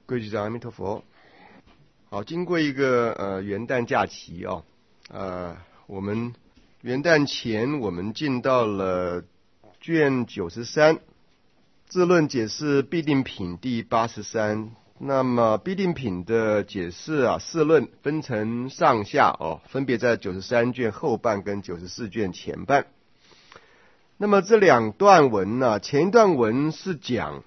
各位局长，阿弥陀佛。好，经过一个元旦假期我们元旦前我们进到了卷93自论解释必定品第83。那么必定品的解释四论分成上下分别在93卷后半跟94卷前半。那么这两段文前一段文是讲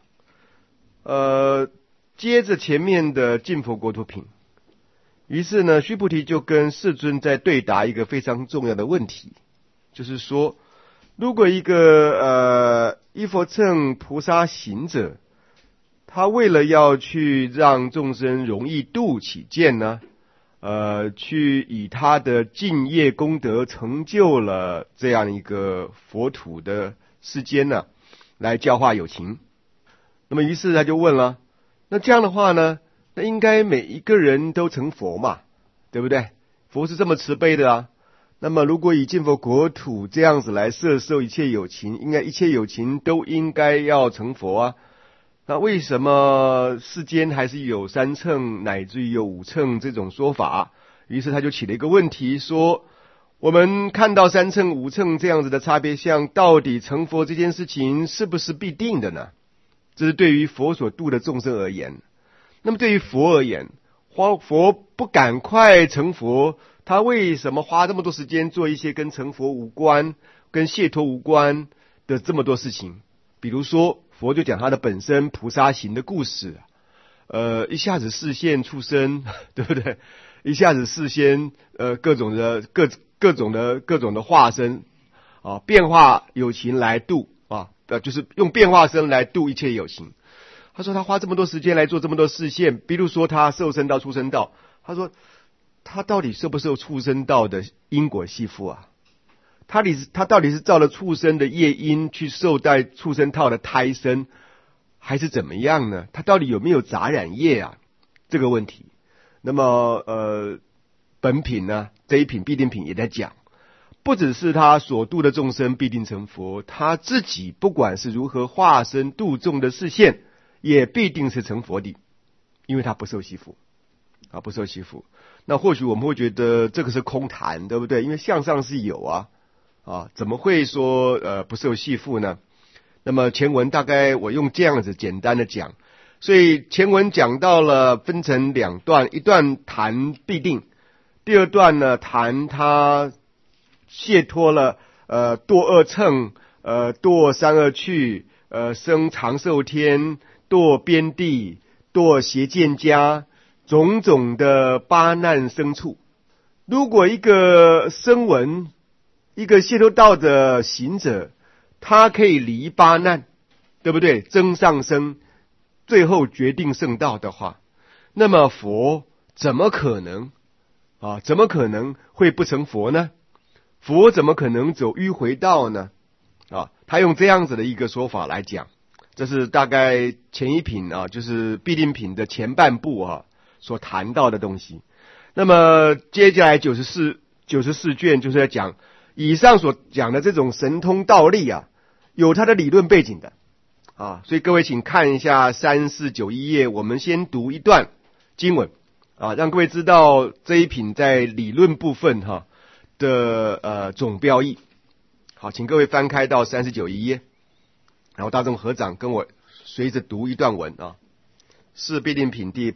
接着前面的净佛国土品，于是呢，须菩提就跟世尊在对答一个非常重要的问题，就是说，如果一个依佛乘菩萨行者，他为了要去让众生容易度起见呢，去以他的净业功德成就了这样一个佛土的世间呢，来教化有情。那么于是他就问了，那这样的话呢，那应该每一个人都成佛嘛，对不对？佛是这么慈悲的那么如果以净佛国土这样子来摄受一切有情，应该一切有情都应该要成佛那为什么世间还是有3乘乃至于有5乘这种说法？于是他就起了一个问题，说我们看到3乘5乘这样子的差别相，到底成佛这件事情是不是必定的呢？这是对于佛所度的众生而言。那么对于佛而言，佛不赶快成佛，他为什么花这么多时间做一些跟成佛无关、跟解脱无关的这么多事情？比如说佛就讲他的本身菩萨行的故事一下子示现畜生，对不对？一下子示现各种的化身变化有情来度就是用变化身来度一切有情。他说他花这么多时间来做这么多示现，比如说他受生道、畜生道，他说他到底受不受畜生道的因果系缚他到底是照了畜生的业因去受带畜生道的胎生，还是怎么样呢？他到底有没有杂染业这个问题。那么本品呢，这一品必定品也在讲，不只是他所度的众生必定成佛，他自己不管是如何化身度众的示现，也必定是成佛的，因为他不受系缚不受系缚。那或许我们会觉得这个是空谈，对不对？因为相上是有怎么会说不受系缚呢？那么前文大概我用这样子简单的讲，所以前文讲到了分成2段，一段谈必定，第二段呢谈他解脱了堕2乘堕3恶趣生长寿天堕边地堕邪见家种种的八难生处。如果一个声闻一个解脱道的行者，他可以离八难，对不对？增上升，最后决定圣道的话，那么佛怎么可能会不成佛呢？佛怎么可能走迂回道呢？他用这样子的一个说法来讲，这是大概前一品就是必定品的前半部所谈到的东西。那么接下来94卷就是在讲以上所讲的这种神通道力有它的理论背景的所以各位请看一下3491页，我们先读一段经文让各位知道这一品在理论部分的总标义。好，请各位翻开到39页，然后大众合掌跟我随着读一段文是必定品第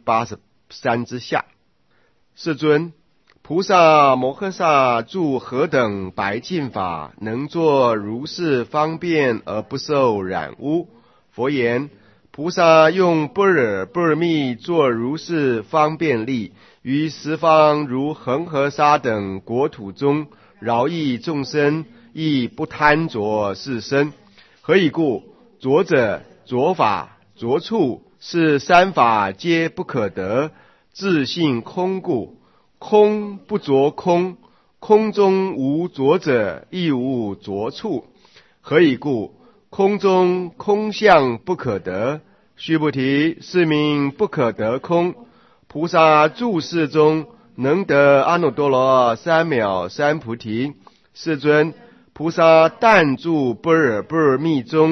83之下。世尊，菩萨摩诃萨住何等白净法，能作如是方便而不受染污？佛言，菩萨用般若波罗蜜作如是方便力，于十方如恒河沙等国土中饶益众生，亦不贪着是身。何以故？着者着法着处，是三法皆不可得，自性空故。空不着空，空中无着者，亦无着处。何以故？空中空相不可得。须菩提，是名不可得空。菩萨住世中，能得阿耨多罗三藐三菩提。世尊，菩萨但住般若波罗蜜中，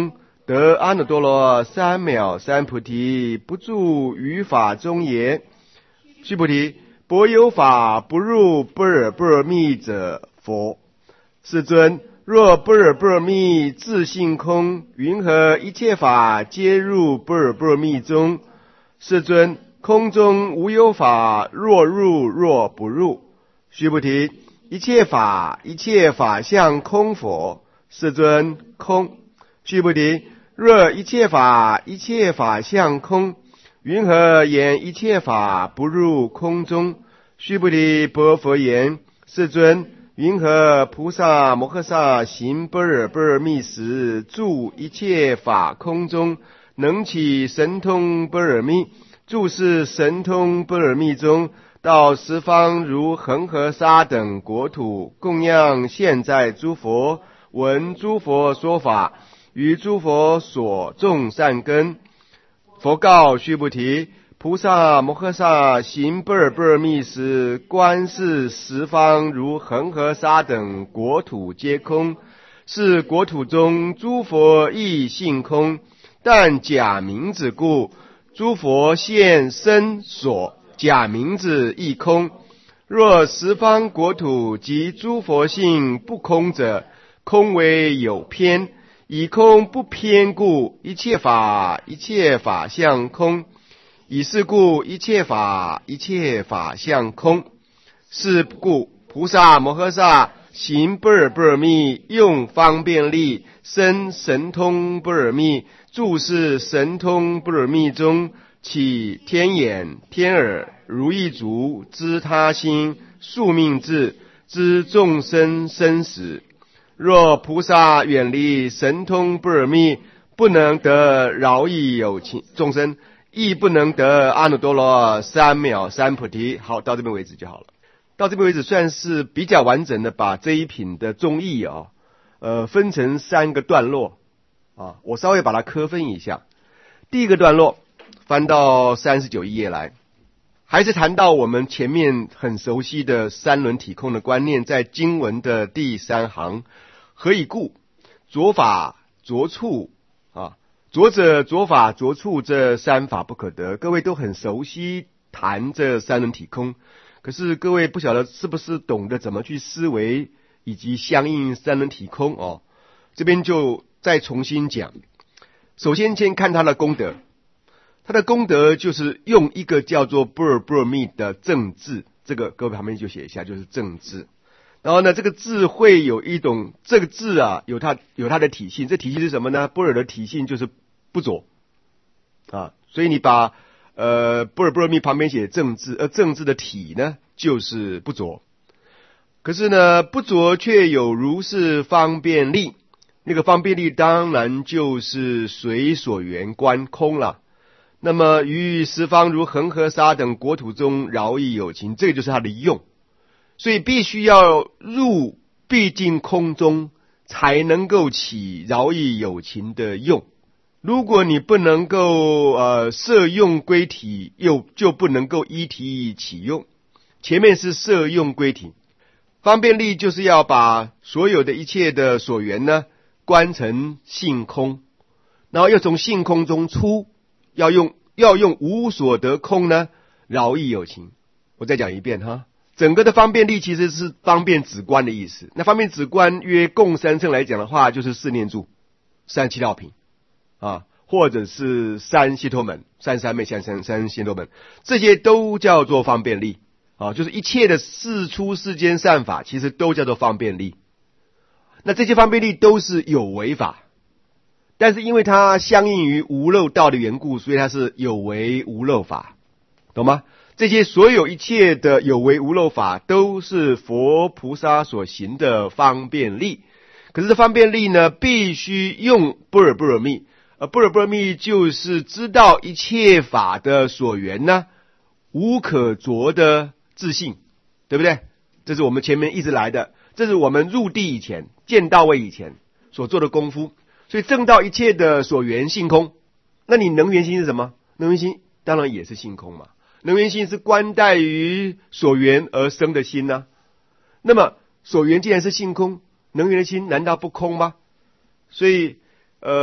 得阿耨多罗三藐三菩提，不住于法中也。须菩提，般有法不入般若波罗蜜者佛。世尊，若般若波罗蜜自性空，云何一切法皆入般若波罗蜜中？世尊，空中无有法，若入若不入。须菩提，一切法相空否？世尊，空。须菩提，若一切法相空，云何言一切法不入空中？须菩提，薄佛言：世尊，云何菩萨摩诃萨行般若波罗蜜时，住一切法空中，能起神通般若蜜，住是神通般若蜜中，到十方如恒河沙等国土，供养现在诸佛，闻诸佛说法，于诸佛所种善根。佛告须菩提：菩萨摩诃萨行般若波罗蜜时，观视十方如恒河沙等国土皆空，是国土中诸佛亦性空，但假名字故，诸佛现身所，假名字亦空。若十方国土及诸佛性不空者，空为有偏，以空不偏故，一切法相空。以是故，一切法相空。是故，菩萨摩诃萨行般若波罗蜜，用方便力生神通般若蜜，住是神通般若蜜中，起天眼、天耳、如意足、知他心、宿命智，知众生生死。若菩萨远离神通般若蜜，不能得饶益有情众生，亦不能得阿耨多罗三藐三菩提。好，到这边为止就好了。到这边为止算是比较完整的把这一品的宗义分成3个段落啊，我稍微把它科分一下。第一个段落翻到39页来，还是谈到我们前面很熟悉的三轮体空的观念，在经文的第3行，何以故？着法着处啊，着者着法着处，这三法不可得。各位都很熟悉谈这三轮体空，可是各位不晓得是不是懂得怎么去思维以及相应三轮体空这边就再重新讲。首先先看他的功德，他的功德就是用一个叫做般若波罗蜜的正字，这个各位旁边就写一下，就是正字。然后呢，这个字会有一种，这个字有它的体性，这体性是什么呢？般若的体性就是不着啊，所以你把般若波罗蜜旁边写正字，而正字的体呢就是不着。可是呢，不着却有如是方便力，那个方便力当然就是随所缘观空了。那么于十方如恒河沙等国土中饶益有情，这个就是它的用。所以必须要入毕竟空中，才能够起饶益有情的用。如果你不能够摄用归体，就不能够依体起用。前面是摄用归体，方便力就是要把所有的一切的所缘呢观成性空，然后要从性空中出，要用无所得空呢饶益有情。我再讲一遍哈。整个的方便力其实是方便止观的意思。那方便止观约共三乘来讲的话，就是四念住、37道品或者是三解脱门、三三昧、三解脱门，这些都叫做方便力就是一切的世出世间善法，其实都叫做方便力。那这些方便力都是有为法，但是因为它相应于无漏道的缘故，所以它是有为无漏法，懂吗？这些所有一切的有为无漏法都是佛菩萨所行的方便力。可是这方便力呢，必须用般若波罗蜜，而般若波罗蜜就是知道一切法的所缘呢无可着的自性，对不对？这是我们前面一直来的，这是我们入地以前见到位以前所做的功夫。所以证到一切的所缘性空，那你能缘心是什么？能缘心当然也是性空嘛。能缘心是观待于所缘而生的心呢那么所缘既然是性空，能缘的心难道不空吗？所以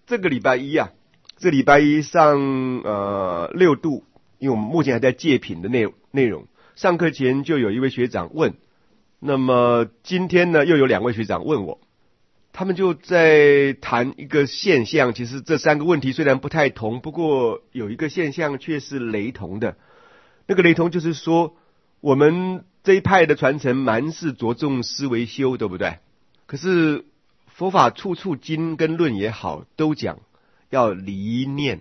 这个礼拜一啊，这礼拜一上6度，因为我们目前还在戒品的内容。上课前就有一位学长问，那么今天呢又有2位学长问我，他们就在谈一个现象。其实这3个问题虽然不太同，不过有一个现象却是雷同的。那个雷同就是说，我们这一派的传承蛮是着重思维修，对不对？可是佛法处处经跟论也好，都讲要离念。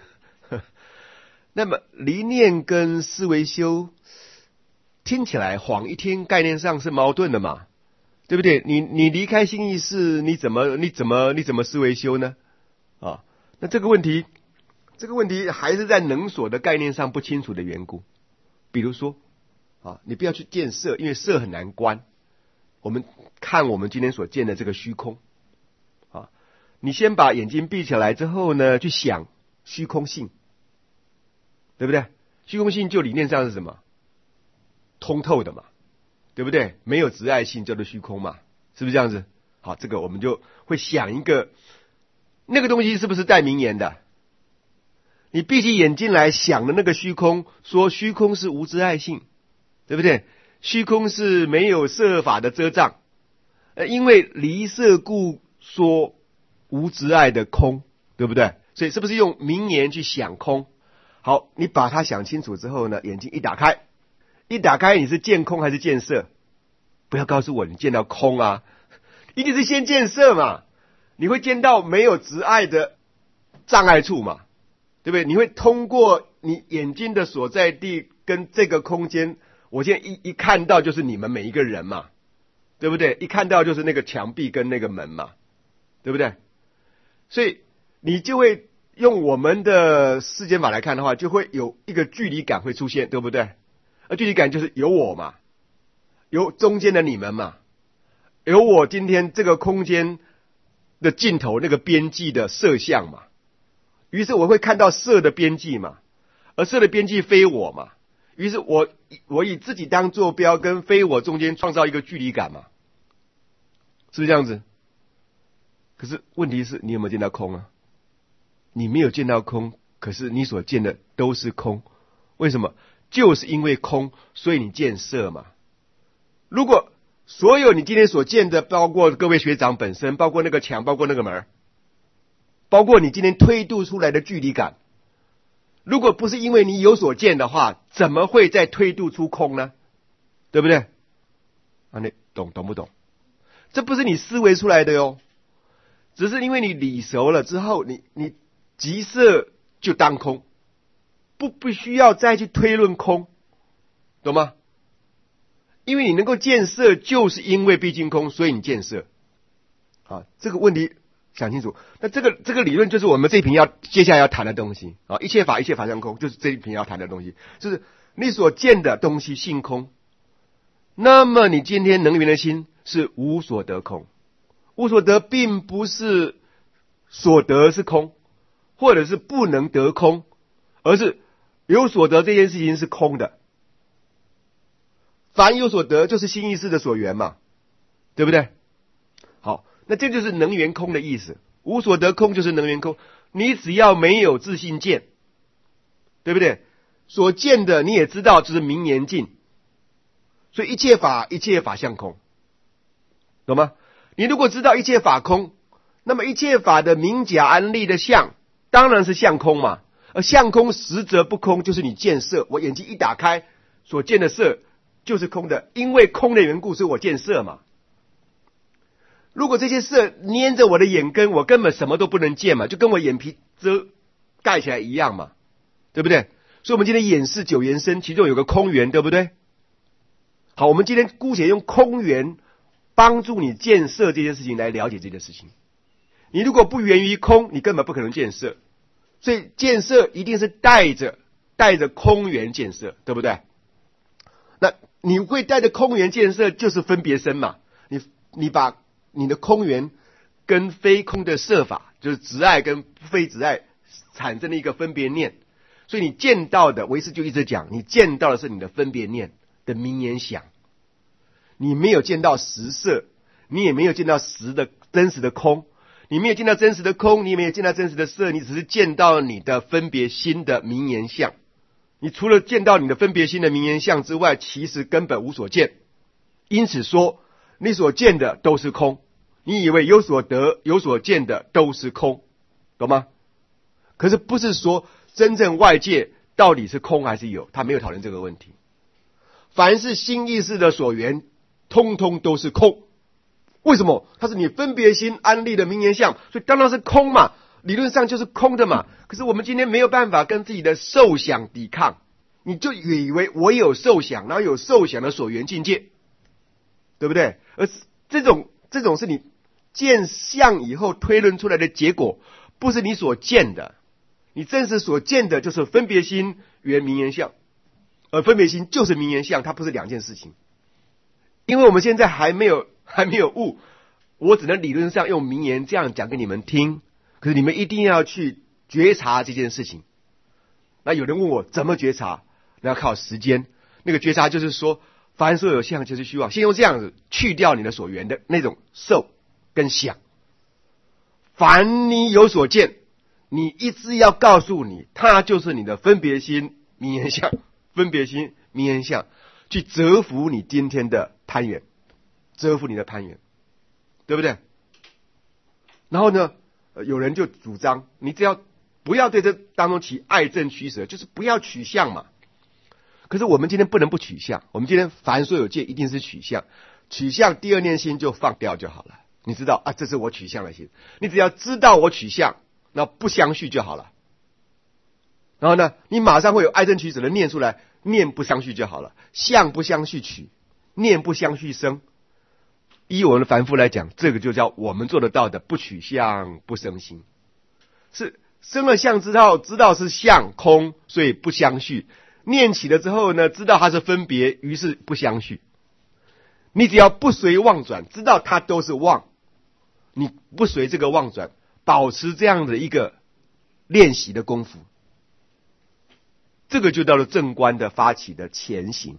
那么离念跟思维修听起来晃一听概念上是矛盾的嘛，对不对？你离开心意识，你怎么思维修呢？啊，那这个问题还是在能所的概念上不清楚的缘故。比如说啊，你不要去见色，因为色很难观。我们看我们今天所见的这个虚空啊，你先把眼睛闭起来之后呢，去想虚空性，对不对？虚空性就理念上是什么？通透的嘛，对不对？没有执爱性叫做虚空嘛，是不是这样子？好，这个我们就会想一个，那个东西是不是带名言的？你闭起眼睛来想的那个虚空，说虚空是无执爱性，对不对？虚空是没有色法的遮障，因为离色故说无执爱的空，对不对？所以是不是用名言去想空？好，你把它想清楚之后呢，眼睛一打开你是见空还是见色？不要告诉我你见到空啊，一定是先见色嘛。你会见到没有执爱的障碍处嘛，对不对？你会通过你眼睛的所在地跟这个空间，我现在一看到就是你们每一个人嘛，对不对？一看到就是那个墙壁跟那个门嘛，对不对？所以你就会用我们的世间法来看的话，就会有一个距离感会出现，对不对？而距离感就是有我嘛，有中间的你们嘛，有我今天这个空间的尽头那个边际的色相嘛，于是我会看到色的边际嘛，而色的边际非我嘛，于是我以自己当坐标跟非我中间创造一个距离感嘛，是不是这样子？可是问题是你有没有见到空啊？你没有见到空，可是你所见的都是空，为什么？就是因为空，所以你见色嘛。如果所有你今天所见的，包括各位学长本身，包括那个墙，包括那个门，包括你今天推度出来的距离感，如果不是因为你有所见的话，怎么会再推度出空呢？对不对？啊，你懂不懂？这不是你思维出来的哟，只是因为你理熟了之后，你即色就当空，不需要再去推论空，懂吗？因为你能够见色，就是因为毕竟空，所以你见色。啊，这个问题想清楚。那这个理论就是我们这一瓶接下来要谈的东西啊，一切法相空，就是这一瓶要谈的东西，就是你所见的东西性空。那么你今天能缘的心是无所得空，无所得并不是所得是空，或者是不能得空，而是有所得这件事情是空的。凡有所得就是心意识的所缘嘛，对不对？好，那这就是能缘空的意思。无所得空就是能缘空，你只要没有自性见，对不对？所见的你也知道就是名言尽，所以一切法相空，懂吗？你如果知道一切法空，那么一切法的名假安立的相当然是相空嘛。而相空实则不空，就是你见色，我眼睛一打开所见的色就是空的，因为空的缘故，所以我见色嘛。如果这些色粘着我的眼根，我根本什么都不能见嘛，就跟我眼皮盖起来一样嘛，对不对？所以我们今天眼视九缘身，其中有个空缘，对不对？好，我们今天姑且用空缘帮助你见色这件事情来了解这件事情。你如果不源于空，你根本不可能见色，所以见色一定是带着空缘见色，对不对？那你会带着空缘见色，就是分别身嘛。你把你的空缘跟非空的色法，就是执爱跟非执爱产生了一个分别念，所以你见到的，唯识就一直讲，你见到的是你的分别念的名言想，你没有见到实色，你也没有见到实的真实的空， 你没有见到真实的空，你也没有见到真实的色，你只是见到你的分别心的名言相。你除了见到你的分别心的名言相之外，其实根本无所见。因此说，你所见的都是空，你以为有所得有所见的都是空，懂吗？可是不是说真正外界到底是空还是有，他没有讨论这个问题。凡是心意识的所缘，通通都是空。为什么？它是你分别心安立的名言相，所以当然是空嘛，理论上就是空的嘛。可是我们今天没有办法跟自己的受想抵抗，你就以为我有受想，然后有受想的所缘境界，对不对？而这种是你见相以后推论出来的结果，不是你所见的。你真实所见的就是分别心缘名言相，而分别心就是名言相，它不是两件事情。因为我们现在还没有悟，我只能理论上用名言这样讲给你们听，可是你们一定要去觉察这件事情。那有人问我怎么觉察，那要靠时间。那个觉察就是说，凡所有相就是虚妄，先用这样子去掉你的所缘的那种受跟想。凡你有所见，你一直要告诉你，它就是你的分别心名言相，分别心名言相，去折服你今天的攀缘，折服你的攀缘，对不对？然后呢，有人就主张，你只要不要对这当中起爱憎取舍，就是不要取向嘛。可是我们今天不能不取向，我们今天凡所有界一定是取向，取向第二念心就放掉就好了。你知道啊，这是我取向的心，你只要知道我取向，那不相续就好了。然后呢，你马上会有爱憎取舍的念出来，念不相续就好了，相不相续取，念不相续生。依我们的凡夫来讲，这个就叫我们做得到的不取相不生心，是生了相之后知道是相空，所以不相续，念起了之后呢，知道它是分别，于是不相续。你只要不随妄转，知道它都是妄，你不随这个妄转，保持这样的一个练习的功夫，这个就到了正观的发起的前行。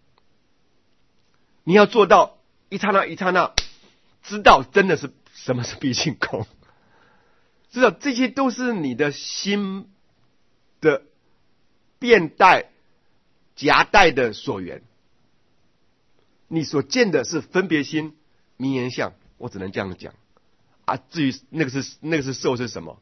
你要做到一刹那一刹那知道真的是什么是毕竟空，知道这些都是你的心的变带夹带的所缘，你所见的是分别心名言相，我只能这样讲啊。至于那个是受是什么，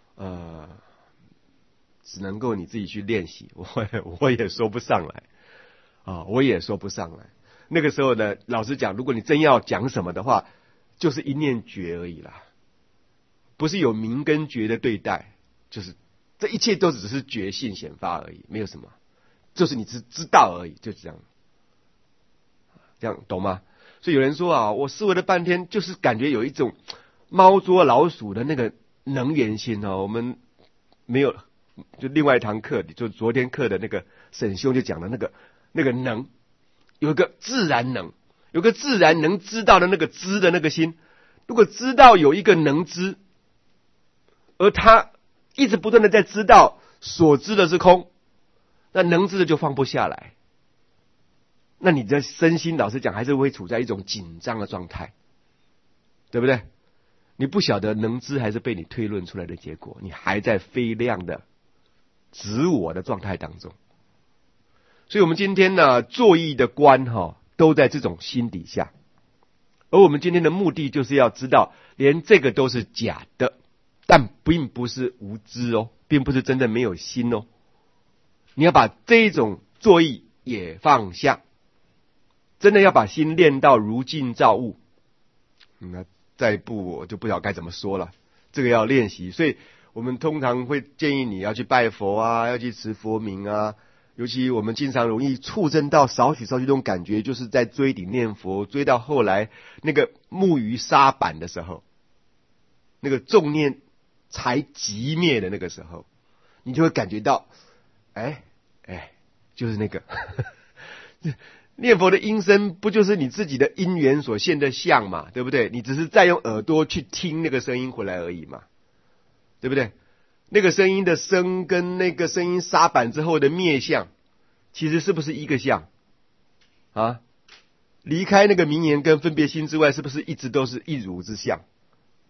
只能够你自己去练习，我也说不上来啊，我也说不上来。那个时候呢，老实讲，如果你真要讲什么的话，就是一念觉而已啦，不是有明跟觉的对待，就是这一切都只是觉性显发而已，没有什么，就是你只知道而已，就这样，这样懂吗？所以有人说啊，我思维了半天，就是感觉有一种猫捉老鼠的那个能源心啊。我们没有，就另外一堂课，就昨天课的那个沈兄就讲了那个能。有一个自然能，有个自然能知道的那个知的那个心，如果知道有一个能知，而他一直不断的在知道所知的是空，那能知的就放不下来，那你的身心老实讲还是会处在一种紧张的状态，对不对？你不晓得能知还是被你推论出来的结果，你还在非量的执我的状态当中。所以我们今天呢，作意的观都在这种心底下，而我们今天的目的就是要知道，连这个都是假的，但并不是无知哦，并不是真的没有心哦。你要把这种作意也放下，真的要把心练到如镜照物。那再一步我就不知道该怎么说了，这个要练习。所以我们通常会建议你要去拜佛啊，要去持佛名啊。尤其我们经常容易触证到少许这种感觉，就是在追顶念佛，追到后来那个木鱼沙板的时候，那个重念才寂灭的那个时候，你就会感觉到，就是那个念佛的音声，不就是你自己的因缘所现的相嘛，对不对？你只是在用耳朵去听那个声音回来而已嘛，对不对？那个声音的声跟那个声音沙板之后的灭相，其实是不是一个相啊？离开那个名言跟分别心之外，是不是一直都是一如之相？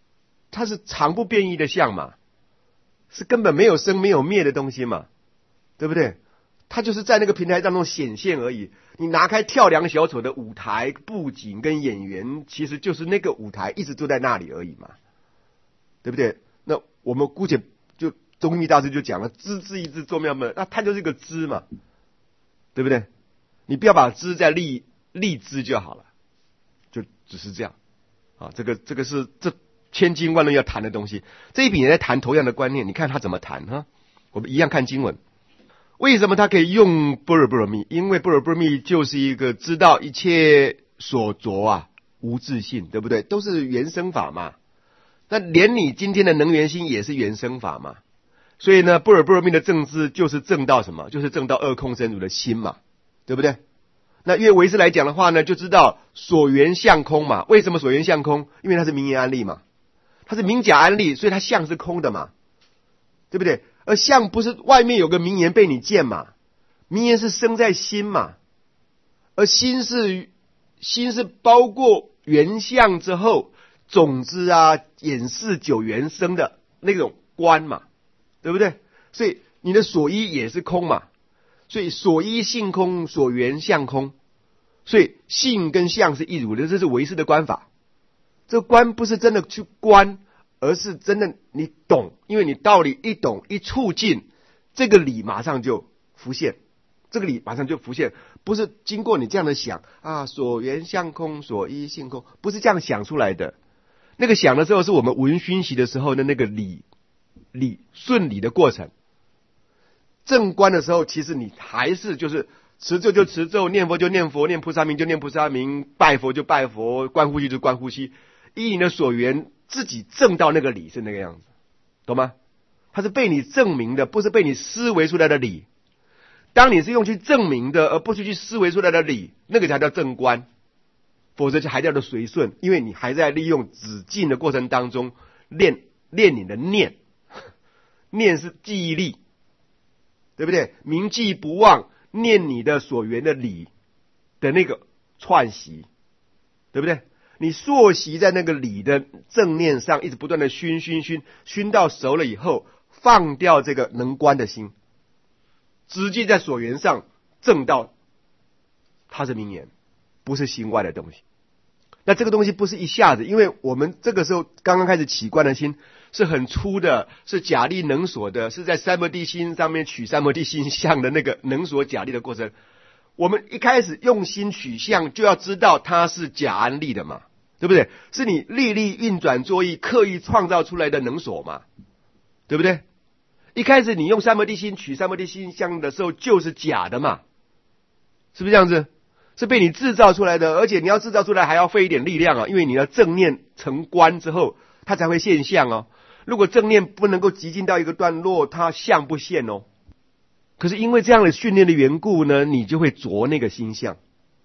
它是常不变异的相嘛，是根本没有生没有灭的东西嘛，对不对？它就是在那个平台当中显现而已。你拿开跳梁小丑的舞台布景跟演员，其实就是那个舞台一直坐在那里而已嘛，对不对？那我们姑且就宗密大师就讲了，知之一知作妙门，那它就是一个知嘛，对不对？你不要把知在立知就好了，就只是这样啊。这个是这千经万论要谈的东西。这一品也在谈同样的观念，你看他怎么谈哈？我们一样看经文。为什么他可以用般若波罗蜜？因为般若波罗蜜就是一个知道一切所着啊无自性，对不对？都是原生法嘛。那连你今天的能源心也是原生法嘛。所以呢，般若波罗蜜的正知就是正到什么？就是正到二空真如的心嘛，对不对？那越唯识来讲的话呢，就知道所缘相空嘛。为什么所缘相空？因为它是名言安立嘛，它是名假安立，所以它相是空的嘛，对不对？而相不是外面有个名言被你见嘛，名言是生在心嘛，而心是包括缘相之后种子啊演示九缘生的那种观嘛，对不对？所以你的所依也是空嘛，所以所依性空，所缘相空，所以性跟相是一如的，这是唯识的观法。这个观不是真的去观，而是真的你懂，因为你道理一懂一促进，这个理马上就浮现，这个理马上就浮现，不是经过你这样的想啊，所缘相空，所依性空，不是这样想出来的。那个想的时候是我们闻熏习的时候的那个理顺理的过程。正观的时候，其实你还是就是持咒就持咒，念佛就念佛，念菩萨名就念菩萨名，拜佛就拜佛，观呼吸就观呼吸，依你的所缘自己证到那个理是那个样子，懂吗？它是被你证明的，不是被你思维出来的理。当你是用去证明的，而不是去思维出来的理，那个才叫正观，否则就还叫做随顺，因为你还在利用止境的过程当中练你的念，念是记忆力，对不对？铭记不忘，念你的所缘的理的那个串习，对不对？你溯习在那个理的正念上，一直不断的熏到熟了以后，放掉这个能观的心，直接在所缘上证到它是名言，不是心外的东西。那这个东西不是一下子，因为我们这个时候刚刚开始起观的心是很粗的，是假立能所的，是在三摩地心上面取三摩地心相的那个能所假立的过程。我们一开始用心取相，就要知道它是假安立的嘛，对不对？是你历历运转作意刻意创造出来的能所嘛，对不对？一开始你用三摩地心取三摩地心相的时候，就是假的嘛，是不是这样子？是被你制造出来的，而且你要制造出来还要费一点力量啊，因为你要正念成观之后，它才会现象哦。如果正念不能够极进到一个段落，它相不现哦。可是因为这样的训练的缘故呢，你就会着那个心相，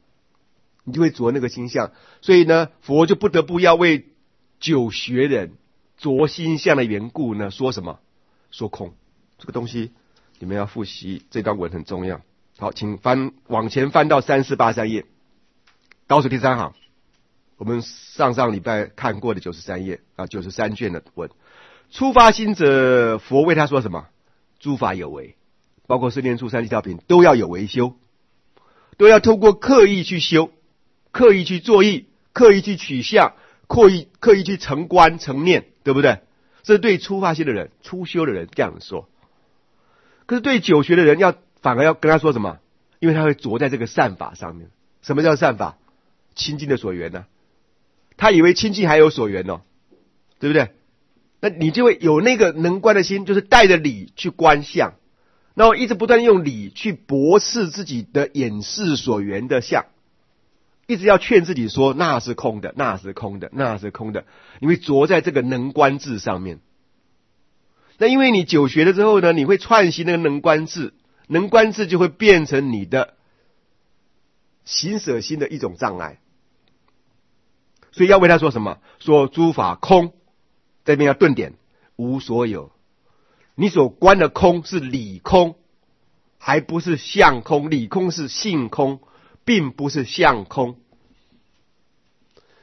所以呢，佛就不得不要为久学人着心相的缘故呢，说什么？说空。这个东西你们要复习，这段文很重要。好，请往前翻到3483页，倒数第3行，我们上礼拜看过的93页啊，93卷的文。初发心者，佛为他说什么？诸法有为，包括四念处、37条品都要有为修，都要透过刻意去修，刻意去作意，刻意去取相，刻意去成观成念，对不对？这是对初发心的人、初修的人这样说。可是对久学的人反而要跟他说什么？因为他会着在这个善法上面。什么叫善法？清净的所缘呢？他以为清净还有所缘哦，对不对？那你就会有那个能观的心，就是带着理去观相，然后一直不断用理去驳斥自己的眼识所缘的相，一直要劝自己说那是空的，那是空的，那是空的。你会着在这个能观智上面。那因为你久学了之后呢，你会串习那个能观智，能观智就会变成你的行舍心的一种障碍。所以要为他说什么？说诸法空，这边要顿点，无所有。你所观的空是理空，还不是相空。理空是性空，并不是相空。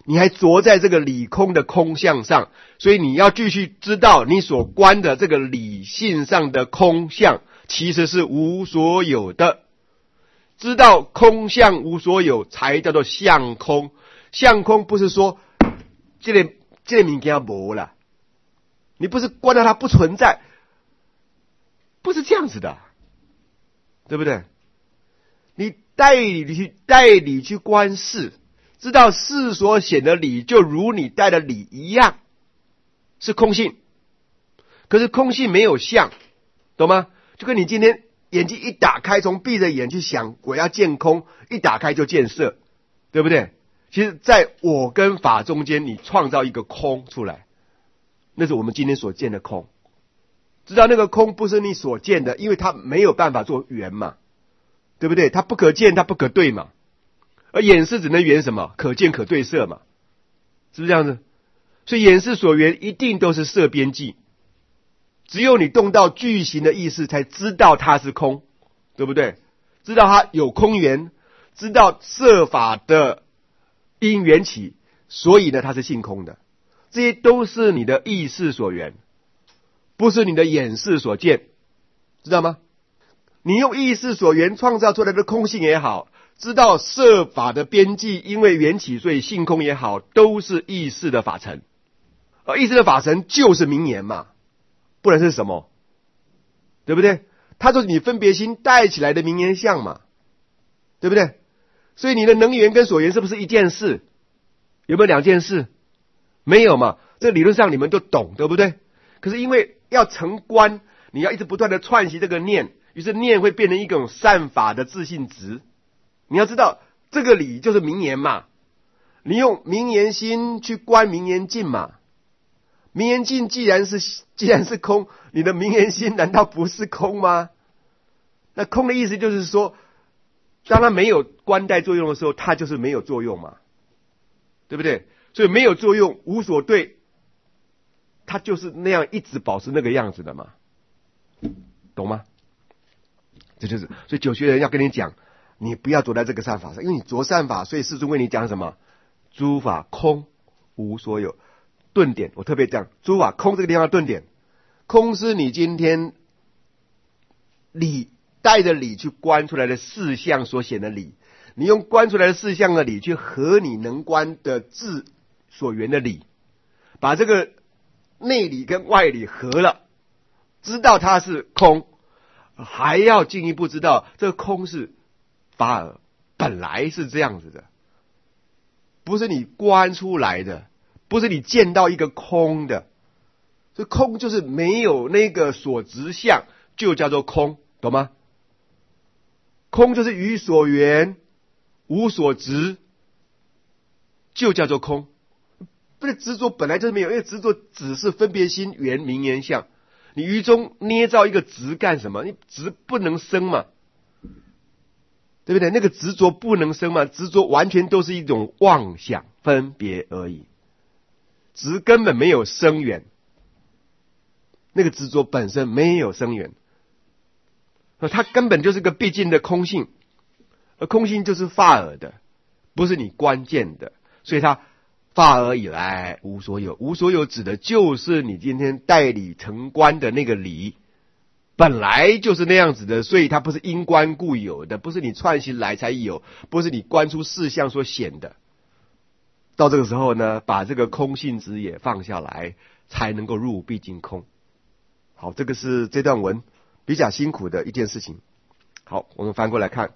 你还着在这个理空的空相上，所以你要继续知道你所观的这个理性上的空相其实是无所有的。知道空相无所有才叫做相空。相空不是说这个物件没了，你不是观到它不存在，不是这样子的，对不对？你带理去观事，知道事所显的理就如你带的理一样，是空性。可是空性没有相，懂吗？就跟你今天眼睛一打开，从闭着眼去想我要见空，一打开就见色，对不对？其实在我跟法中间，你创造一个空出来，那是我们今天所见的空。知道那个空不是你所见的，因为它没有办法做圆嘛，对不对？它不可见，它不可对嘛。而眼识只能圆什么？可见可对色嘛，是不是这样子？所以眼识所圆一定都是色边际。只有你动到具形的意识，才知道它是空，对不对？知道它有空缘，知道色法的因缘起，所以呢，它是性空的。这些都是你的意识所缘，不是你的眼识所见，知道吗？你用意识所缘创造出来的空性也好，知道色法的边际因为缘起所以性空也好，都是意识的法尘。而意识的法尘就是名言嘛，不然是什么？对不对？它就是你分别心带起来的名言相嘛，对不对？所以你的能缘跟所缘是不是一件事？有没有两件事？没有嘛，这理论上你们都懂，对不对？可是因为要成观，你要一直不断的串习这个念，于是念会变成一种善法的自性值。你要知道这个理就是名言嘛，你用名言心去观名言境嘛。名言境既然是空，你的名言心难道不是空吗？那空的意思就是说，当它没有观待作用的时候，它就是没有作用嘛，对不对？所以没有作用，无所对，它就是那样一直保持那个样子的嘛，懂吗？这就是，所以九学人要跟你讲，你不要着在这个善法上，因为你着善法，所以世尊为你讲什么？诸法空无所有。顿点，我特别讲诸法空这个地方的顿点，空是你今天理带着理去观出来的事相所显的理，你用观出来的事相的理去合你能观的智所缘的理，把这个内理跟外理合了，知道它是空，还要进一步知道这个空是法尔，本来是这样子的，不是你观出来的，不是你见到一个空的。所以空就是没有那个所执相，就叫做空，懂吗？空就是于所缘无所执，就叫做空。不是执着本来就是没有，因为执着只是分别心缘名言相，你于中捏造一个执干什么？你执不能生嘛，对不对？那个执着不能生嘛，执着完全都是一种妄想分别而已，执根本没有生缘，那个执着本身没有生缘，它根本就是个毕竟的空性，而空性就是法尔的，不是你关键的，所以它法尔以来无所有，无所有指的就是你今天代理成观的那个理，本来就是那样子的，所以它不是因观故有的，不是你串习来才有，不是你观出事相所显的。到这个时候呢，把这个空性质也放下来，才能够入毕竟空。好，这个是这段文比较辛苦的一件事情。好，我们翻过来看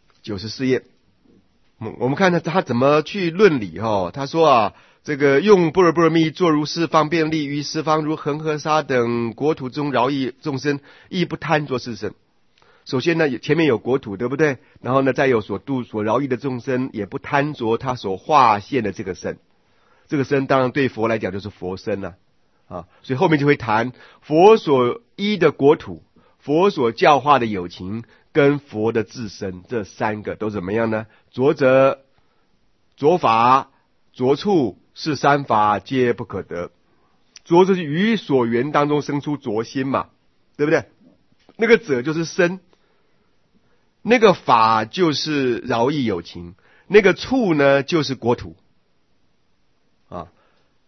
94页。我们看他怎么去论理哈。他说啊，这个用般若波罗蜜作如是方便利于十方如恒河沙等国土中饶益众生，亦不贪着是身。首先呢，前面有国土，对不对？然后呢，再有所度所饶益的众生，也不贪着他所化现的这个身。这个身当然对佛来讲就是佛身了啊，所以后面就会谈佛所依的国土，佛所教化的有情，跟佛的自身，这三个都怎么样呢？着者、着法、着处，是三法皆不可得。着就是于所缘当中生出着心嘛，对不对？那个者就是身，那个法就是饶益有情，那个处呢就是国土。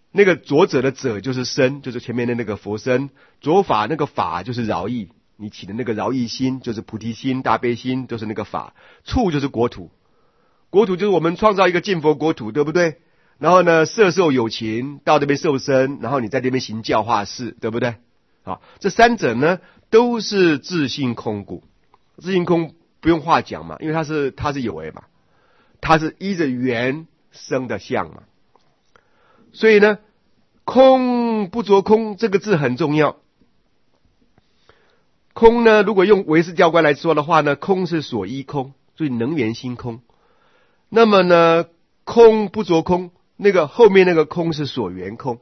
那个左者的者就是身，就是前面的那个佛身，左法那个法就是饶益，你起的那个饶益心就是菩提心、大悲心，就是那个法。处就是国土，国土就是我们创造一个净佛国土，对不对？然后呢，摄受有情到这边受身，然后你在这边行教化事，对不对？好，这三者呢都是自性空故。自性空不用话讲嘛，因为它是有为嘛，它是依着缘生的相嘛。所以呢，空不着空这个字很重要。空呢，如果用唯识教观来说的话呢，空是所依空，所以能缘心空。那么呢，空不着空，那个后面那个空是所缘空。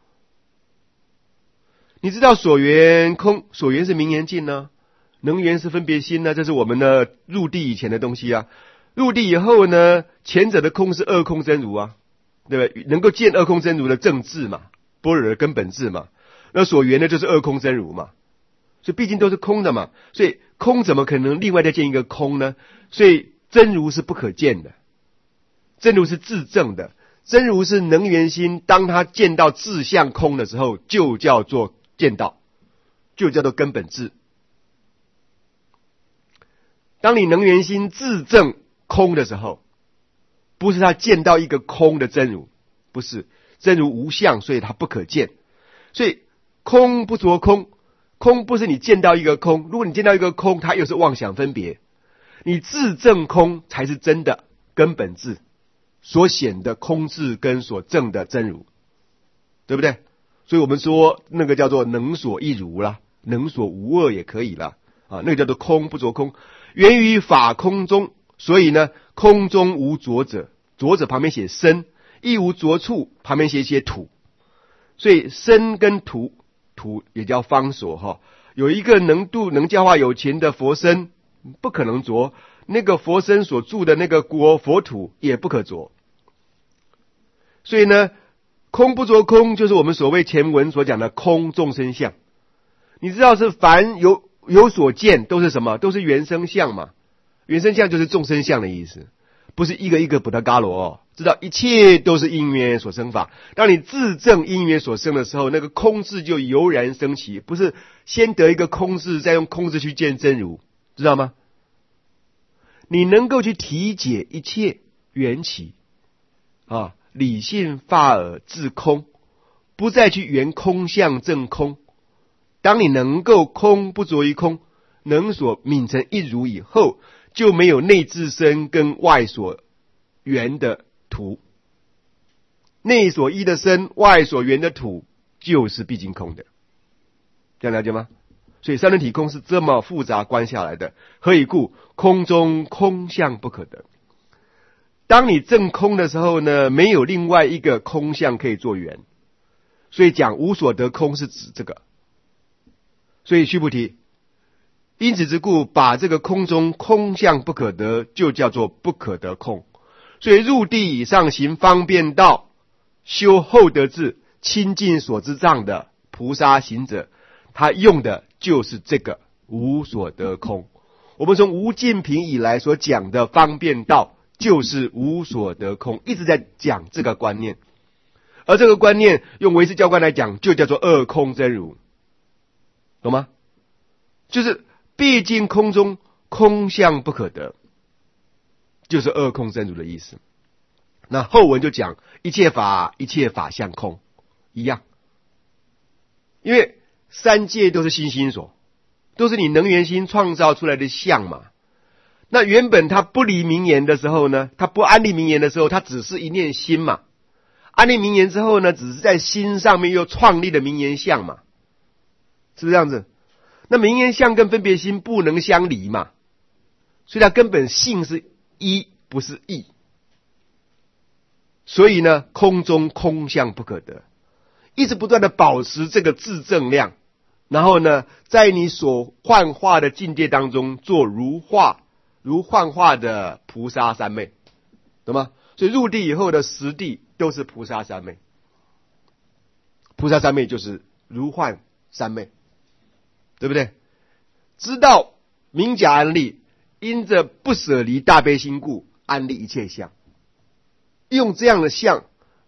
你知道所缘空，所缘是名言境呢，能缘是分别心呢，这是我们的入地以前的东西啊。入地以后呢，前者的空是二空真如啊，对不对？能够见二空真如的正智嘛，般若的根本智嘛。那所缘的就是二空真如嘛，所以毕竟都是空的嘛，所以空怎么可能另外再见一个空呢？所以真如是不可见的，真如是自证的，真如是能缘心，当他见到自相空的时候，就叫做见到，就叫做根本智。当你能缘心自证空的时候，不是他见到一个空的真如，不是，真如无相，所以它不可见。所以空不着空，空不是你见到一个空，如果你见到一个空，它又是妄想分别，你自证空才是真的根本智所显的空智跟所证的真如，对不对？所以我们说那个叫做能所一如啦，能所无二也可以啦，啊，那个叫做空不着空，源于法空中。所以呢，空中无着者，着者旁边写身，亦无着处，旁边写土。所以身跟土也叫方所哈，有一个能度能教化有情的佛身，不可能着，那个佛身所住的那个佛土也不可着。所以呢，空不着空，就是我们所谓前文所讲的空众生相。你知道是凡有所见都是什么？都是原生相嘛。原生相就是众生相的意思，不是一个一个补特伽罗哦，知道一切都是因缘所生法。当你自证因缘所生的时候，那个空智就油然升起，不是先得一个空智，再用空智去见真如，知道吗？你能够去体解一切缘起啊，理性法尔自空，不再去缘空相证空。当你能够空不着于空，能所泯成一如以后，就没有内自身跟外所缘的土，内所依的身，外所缘的土，就是毕竟空的，这样了解吗？所以三轮体空是这么复杂观下来的。何以故？空中空相不可得。当你证空的时候呢，没有另外一个空相可以做缘，所以讲无所得空是指这个。所以须菩提，因此之故，把这个空中空相不可得，就叫做不可得空。所以入地以上行方便道，修厚德智，亲近所知障的菩萨行者，他用的就是这个无所得空。我们从无尽品以来所讲的方便道，就是无所得空，一直在讲这个观念。而这个观念用唯识教观来讲，就叫做二空真如，懂吗？就是毕竟空中空相不可得，就是二空真如的意思。那后文就讲一切法相空一样，因为三界都是心心所，都是你能缘心创造出来的相嘛。那原本他不离名言的时候呢，他不安立名言的时候，他只是一念心嘛。安立名言之后呢，只是在心上面又创立了名言相嘛，是不是这样子？那名言相跟分别心不能相离嘛，所以它根本性是一，不是异。所以呢，空中空相不可得，一直不断的保持这个自证量，然后呢，在你所幻化的境界当中做如幻化的菩萨三昧，懂吗？所以入地以后的实地都是菩萨三昧，菩萨三昧就是如幻三昧，对不对？知道明假安立，因着不舍离大悲心故，安立一切相，用这样的相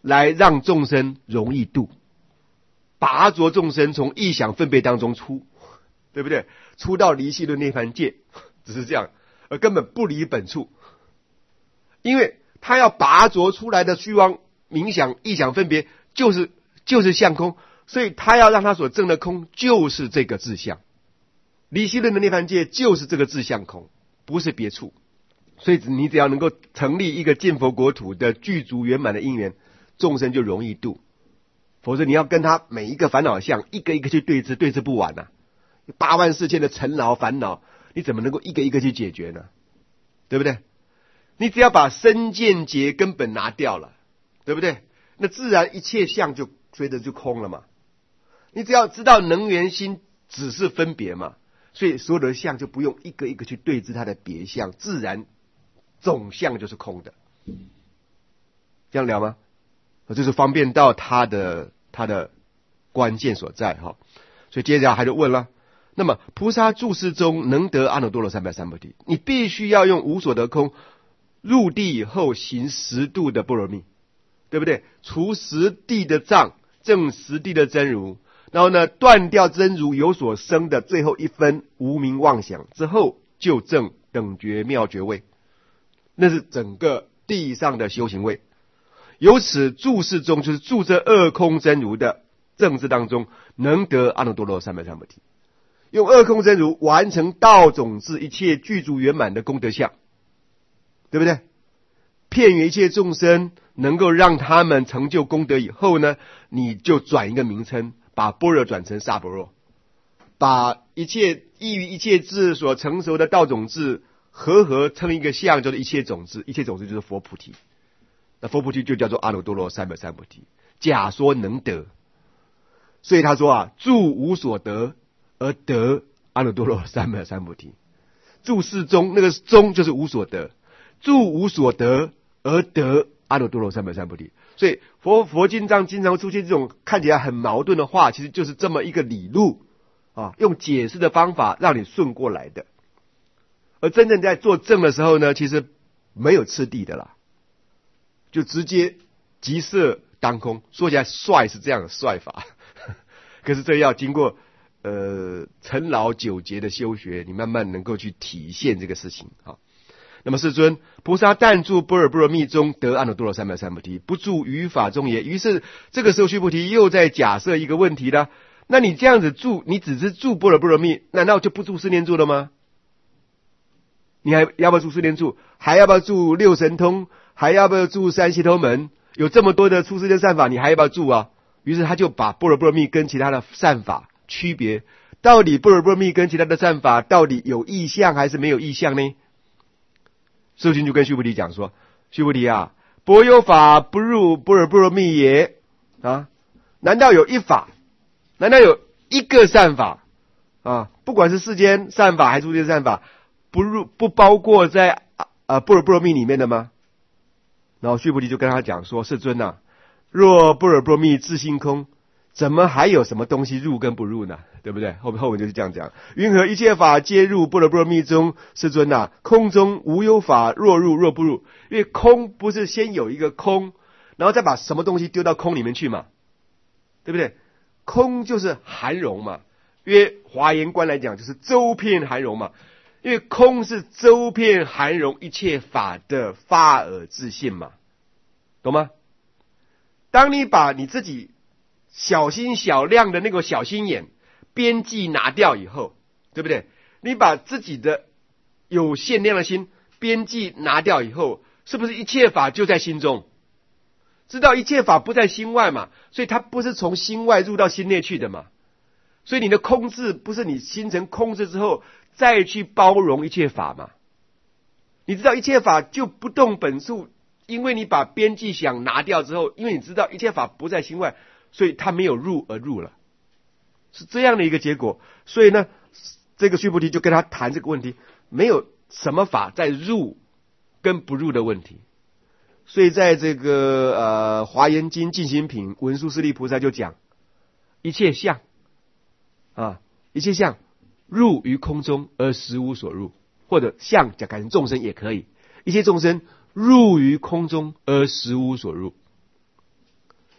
来让众生容易度，拔擢众生从异想分别当中出，对不对？出到离系论涅槃界，只是这样，而根本不离本处。因为他要拔擢出来的虚妄冥想异想分别就是相空，所以他要让他所证的空就是这个自相。离系论的涅槃界就是这个自相空，不是别处。所以你只要能够成立一个见佛国土的具足圆满的因缘，众生就容易度。否则你要跟他每一个烦恼相一个一个去对峙，对峙不完啊，8万4千的尘劳烦恼，你怎么能够一个一个去解决呢？对不对？你只要把身见结根本拿掉了，对不对？那自然一切相就随着就空了嘛。你只要知道能缘心只是分别嘛，所以所有的相就不用一个一个去对峙它的别相，自然总相就是空的。这样了吗？这是方便到他的关键所在哈。所以接着他就问了，那么菩萨住世中能得阿耨多罗三藐三菩提，你必须要用无所得空入地以后行10度的般若蜜，对不对？除10地的障，证10地的真如，然后呢断掉真如有所生的最后一分无明妄想之后，就证等觉妙觉位，那是整个地上的修行位。由此住世中，就是住这二空真如的正知当中，能得阿耨多罗三藐三菩提，用二空真如完成道种智一切具足圆满的功德相，对不对？遍于一切众生，能够让他们成就功德以后呢，你就转一个名称，把般若转成萨般若，把一切依于一切智所成熟的道种智合成一个相，叫做一切种智，一切种智就是佛菩提。那佛菩提就叫做阿耨多罗三藐三菩提，假说能得。所以他说啊，住无所得而得阿耨多罗三藐三菩提。住世中，那个中就是无所得，住无所得而得阿耨多罗三藐三菩提。所以佛经上经常出现这种看起来很矛盾的话，其实就是这么一个理路啊，用解释的方法让你顺过来的。而真正在做证的时候呢，其实没有次第的啦，就直接即色当空。说起来帅是这样的帅法，可是这要经过陈劳久劫的修学，你慢慢能够去体现这个事情啊。那么世尊，菩萨但住般若波罗蜜中得阿耨多罗三藐三菩提，不住于法中也。于是这个时候须菩提又在假设一个问题了，那你这样子住，你只是住般若波罗蜜，难道就不住四念住了吗？你还要不要住四念住？还要不要住六神通？还要不要住三悉头门？有这么多的出世间善法，你还要不要住啊？于是他就把般若波罗蜜跟其他的善法区别，到底般若波罗蜜跟其他的善法到底有异象还是没有异象呢？寿经就跟须菩提讲说，须菩提啊，般有法不入般若波罗蜜也啊？难道有一法？难道有一个善法啊？不管是世间善法还是出世间善法，不包括在般若波罗蜜里面的吗？然后须菩提就跟他讲说，世尊啊，若般若波罗蜜自性空，怎么还有什么东西入跟不入呢？对不对？后面就是这样讲，云何一切法皆入般若波罗蜜中？世尊啊，空中无有法若入若不入。因为空不是先有一个空，然后再把什么东西丢到空里面去嘛，对不对？空就是含容嘛，因为华严观来讲就是周遍含容嘛，因为空是周遍含容一切法的发而自性嘛，懂吗？当你把你自己小心小量的那个小心眼边际拿掉以后，对不对？你把自己的有限量的心边际拿掉以后，是不是一切法就在心中？知道一切法不在心外嘛，所以它不是从心外入到心内去的嘛。所以你的空智不是你心成空智之后再去包容一切法嘛？你知道一切法就不动本处，因为你把边际想拿掉之后，因为你知道一切法不在心外，所以它没有入而入了，是这样的一个结果。所以呢，这个须菩提就跟他谈这个问题，没有什么法在入跟不入的问题。所以在这个华严经进行品文殊师利菩萨就讲，一切相啊，一切相入于空中而实无所入，或者相改成众生也可以，一切众生入于空中而实无所入。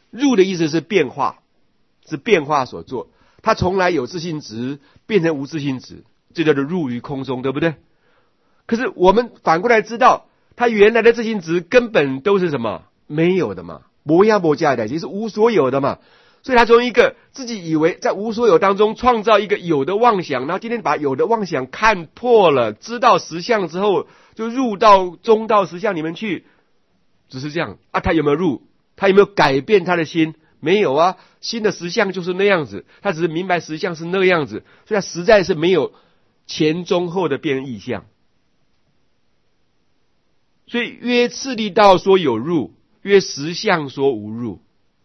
入的意思是变化，是变化所做。它从来有自性质变成无自性质，这叫做入于空中，对不对？可是我们反过来知道，它原来的自性质根本都是什么？没有的嘛，无呀无加的，其实无所有的嘛。所以他从一个自己以为在无所有当中创造一个有的妄想，然后今天把有的妄想看破了，知道实相之后，就入到中道实相里面去，只是这样啊。他有没有入？他有没有改变他的心？没有啊，新的实相就是那样子，他只是明白实相是那样子，所以他实在是没有前中后的变异相。所以约次第道说有入，约实相说无入。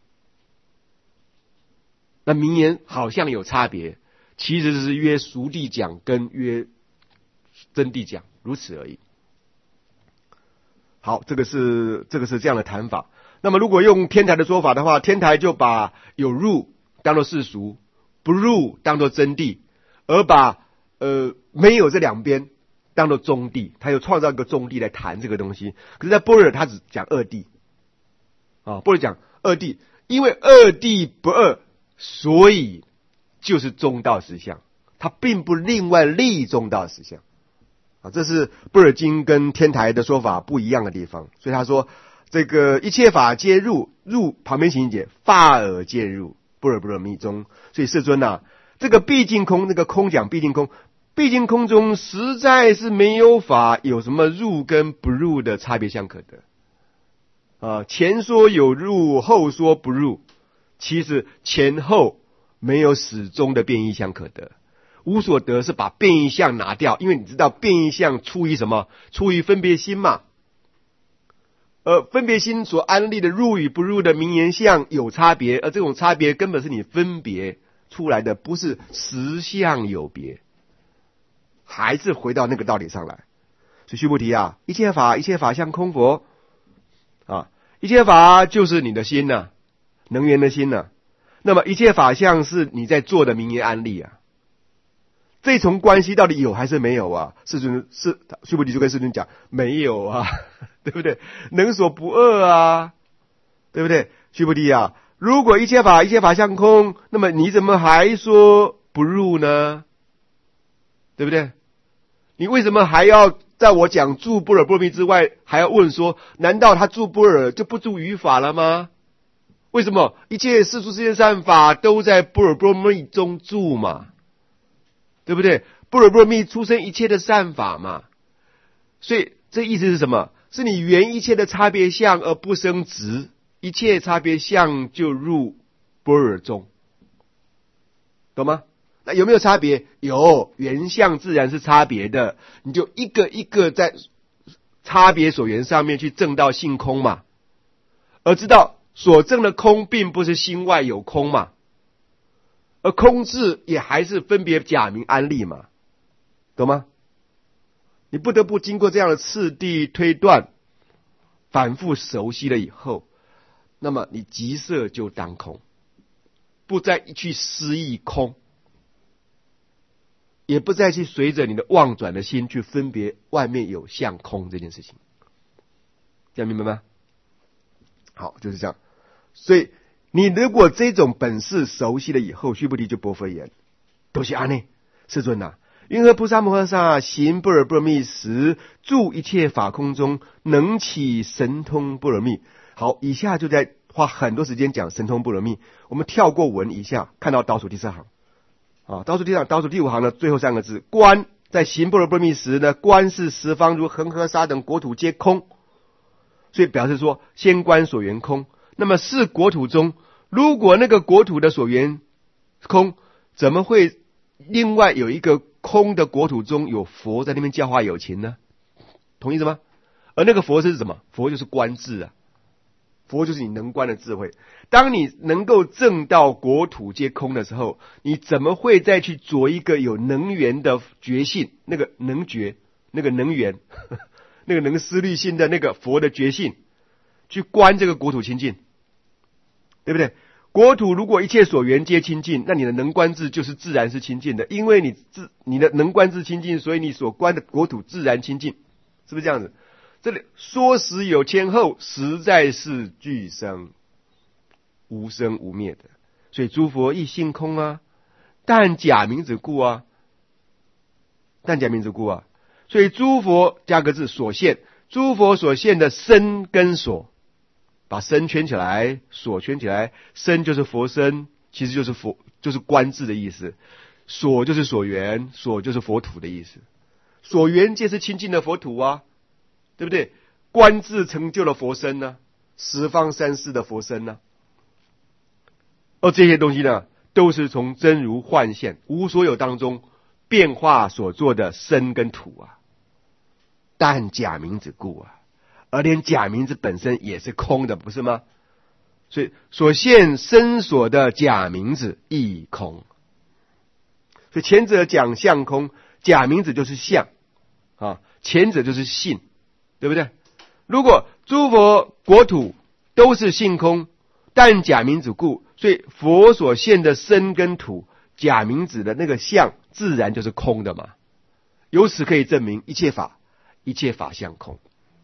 那名言好像有差别，其实是约熟地讲跟约真谛讲，如此而已。好，这个是这样的谈法。那么如果用天台的说法的话，天台就把有入当作世俗，不入当作真谛，而把没有这两边当作中谛，他又创造一个中谛来谈这个东西。可是在般若他只讲二谛啊，般若讲二谛，因为二谛不二，所以就是中道实相，它并不另外立中道实相啊，这是般若经跟天台的说法不一样的地方。所以他说这个一切法皆入，入旁边行解法尔皆入，般若波罗蜜中。所以世尊啊，这个毕竟空，那个空讲毕竟空，毕竟空中实在是没有法有什么入跟不入的差别相可得啊。前说有入，后说不入，其实前后没有始终的变异相可得。无所得是把变异相拿掉，因为你知道变异相出于什么？出于分别心嘛。分别心所安立的入与不入的名言相有差别，而这种差别根本是你分别出来的，不是实相有别。还是回到那个道理上来。所以须菩提啊，一切法相空佛啊，一切法就是你的心啊，能源的心啊。那么一切法相是你在做的名言安立啊。这重关系到底有还是没有啊？须菩提就跟世尊讲没有啊，对不对？能所不二啊，对不对？须菩提啊，如果一切法相空，那么你怎么还说不入呢？对不对？你为什么还要在我讲住般若波罗蜜之外，还要问说，难道他住般若就不住于法了吗？为什么一切世俗世间善法都在般若波罗蜜中住嘛？对不对？般若波罗蜜出生一切的善法嘛。所以这意思是什么？是你缘一切的差别相而不生执，一切差别相就入般若中，懂吗？那有没有差别？有，缘相自然是差别的，你就一个一个在差别所缘上面去证到性空嘛，而知道所证的空并不是心外有空嘛，而空字也还是分别假名安立嘛，懂吗？你不得不经过这样的次第推断，反复熟悉了以后，那么你即色就当空，不再去思议空，也不再去随着你的妄转的心去分别外面有相空这件事情，这样明白吗？好，就是这样。所以你如果这种本事熟悉了以后，须菩提就薄佛言：都是阿内，世尊啊，云何菩萨摩诃萨行般若波罗蜜时，住一切法空中，能起神通般若蜜？好，以下就在花很多时间讲神通般若蜜，我们跳过文一下，看到倒数第四行啊，倒数第五行的最后三个字，观，在行般若波罗蜜时呢，观是十方如恒河沙等国土皆空，所以表示说先观所缘空。那么是国土中，如果那个国土的所缘空，怎么会另外有一个空的国土中有佛在那边教化有情呢？同意吗？而那个佛是什么？佛就是观智啊，佛就是你能观的智慧。当你能够证到国土皆空的时候，你怎么会再去着一个有能源的觉性，那个能觉，那个能源，那个能思虑性的那个佛的觉性，去观这个国土清净，对不对？国土如果一切所缘皆清净，那你的能观智就是自然是清净的，因为你的能观智清净，所以你所观的国土自然清净，是不是这样子？这里说时有先后，实在是俱生。 无生无灭的。所以诸佛亦性空啊，但假名子故啊，所以诸佛加个字所现，诸佛所现的身跟所，把身圈起来，所圈起来，身就是佛身，其实就是观字的意思，所就是所缘，所就是佛土的意思，所缘皆是清净的佛土啊，对不对？观字成就了佛身呢，十方三世的佛身呢。而这些东西呢，都是从真如幻现无所有当中变化所做的身跟土啊，但假名子故啊，而连假名子本身也是空的，不是吗？所以所现身所的假名子亦空。所以前者讲相空，假名子就是相啊，前者就是性，对不对？如果诸佛国土都是性空，但假名子故，所以佛所现的身跟土，假名子的那个相自然就是空的嘛。由此可以证明一切法相空。